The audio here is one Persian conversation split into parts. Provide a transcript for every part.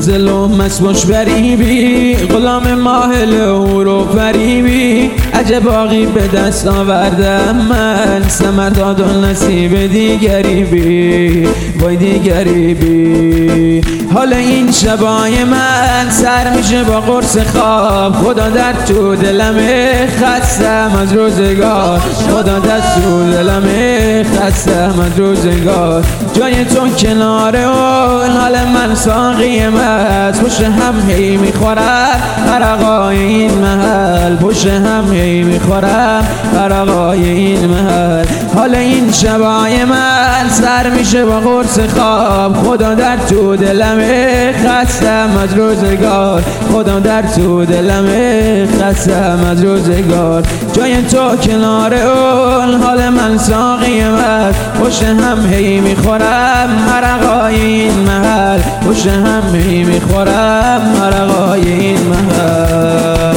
منزل مسموش بریبی، غلام ماهل و فریبی. عجب باقی به دست آوردم من، ثمر داد و نصیب دیگری بی، وای دیگری بی. حال این شبای من سر میشه با قرص خواب، خدا در تو دلم خستم از روزگار، خدا در تو دلم خستم از روزگار. جای تو کنار اون حال من ساقی مست، پشت هم هی میخورم عرقای این محل، پشت هم هی میخورم عرقای این محل. حال این شبای من سر میشه با قرص خواب، خدا در تو دلم خستم از روزگار، خدا در تو دلم خستم از روزگار. جای تو کنار اون حال من ساقی مست، پشت هم هی میخورم عرقای این محل، پشت هم هی میخورم عرقای این محل.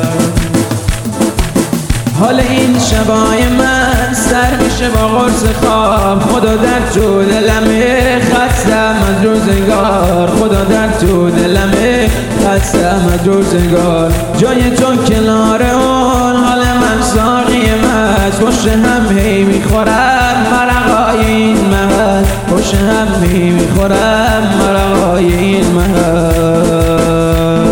حال این شبای من سر میشه با قرص خواب، خدا در تو دلم خستم از روزگار، خدا در تو دلم خستم از روزگار. جای تو کنار اون حال من ساقی مست، پشت هم هی میخورم عرقای این محل، پشت هم هی میخورم عرقای این محل.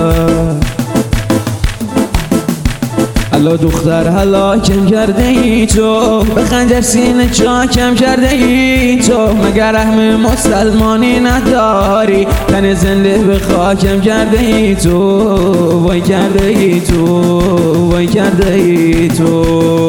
حالا دختر هلاکم کرده ای تو، به خنجر سینه چاکم کرده ای تو. مگر رحم مسلمانی نداری، تن زنده به خاکم کرده ای تو، وای کرده ای تو، وای کرده ای تو.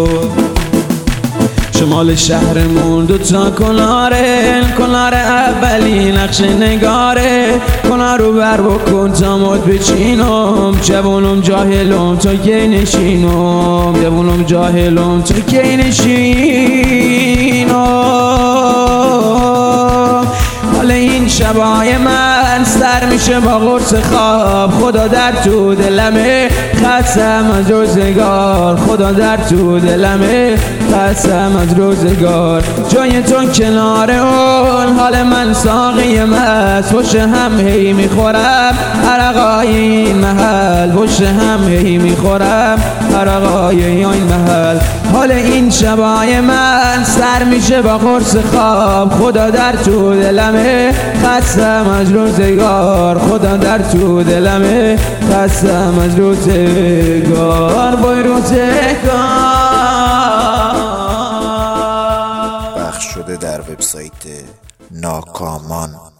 شمال شهرمون دوتا کناره، کنار اولی نقش نگاره. کنار رو بر بکن تا مد بچینم، جوانم جاهلم تا کی نشینم، جوانم جاهلم تا کی نشینم. حال این شبای من سر میشه با قرص خواب، خدا در تو دلم خستم از روزگار، خدا در تو دلم خستم از روزگار. جای تو کنار اون حال من ساقی مست، پشت هم هی میخورم عرقای این محل، پشت هم هی میخورم عرقای این محل. حال این شبای من سر میشه با قرص خواب، خدا در تو دلم خستم از روزگار، خدا در تو دلم خستم از روزگار، وای روزگار. پخش شده در وبسایت ناکامان.